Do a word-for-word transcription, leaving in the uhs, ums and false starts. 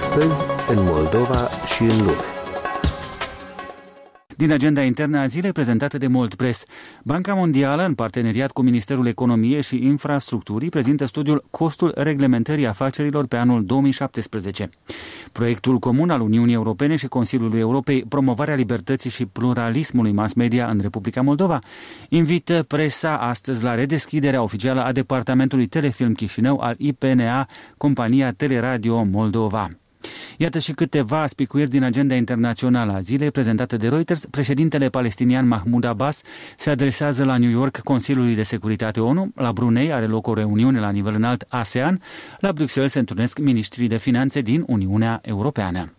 Astăzi, în Moldova și în lume. Din agenda internă a zilei prezentată de Mold Press, Banca Mondială, în parteneriat cu Ministerul Economiei și Infrastructurii, prezintă studiul Costul reglementării afacerilor pe anul două mii șaptesprezece. Proiectul comun al Uniunii Europene și Consiliului Europei, promovarea libertății și pluralismului mass media în Republica Moldova, invită presa astăzi la redeschiderea oficială a Departamentului Telefilm Chișinău al I P N A, compania Teleradio Moldova. Iată și câteva spicuiri din agenda internațională a zilei prezentată de Reuters. Președintele palestinian Mahmoud Abbas se adresează la New York Consiliului de Securitate ONU, la Brunei are loc o reuniune la nivel înalt ASEAN, la Bruxelles se întâlnesc ministrii de finanțe din Uniunea Europeană.